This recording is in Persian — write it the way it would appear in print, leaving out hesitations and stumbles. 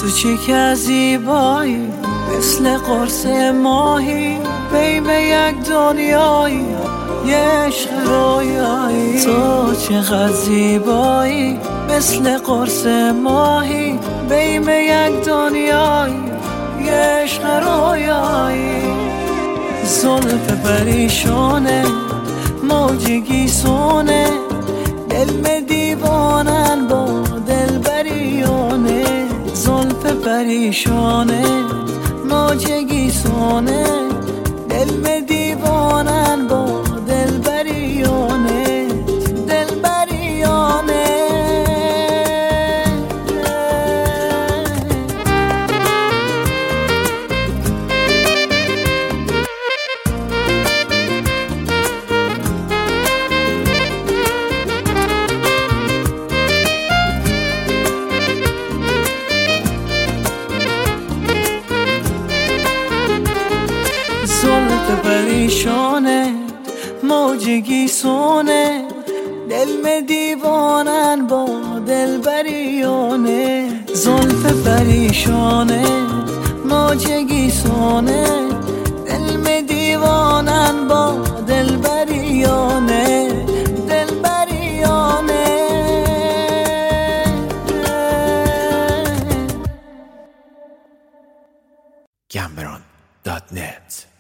تو چی که زیبایی مثل قرص ماهی بین یک دنیایی یه عشق رویایی. تو چقدر زیبایی مثل قرص ماهی بین یک دنیایی یه عشق رویایی. زلف پریشونه موجگی سونه دل دیوانن با دل بریونه. زلف پریشونه موجگی سونه دل دیوانن با دل بریونه. دل بریونه زلف پریشانه موجگی سونه دل دیوانن با دل بریونه. زلف پریشانه موجگی سونه دل دیوانن با دل بریونه. دل بریونه Cameron.net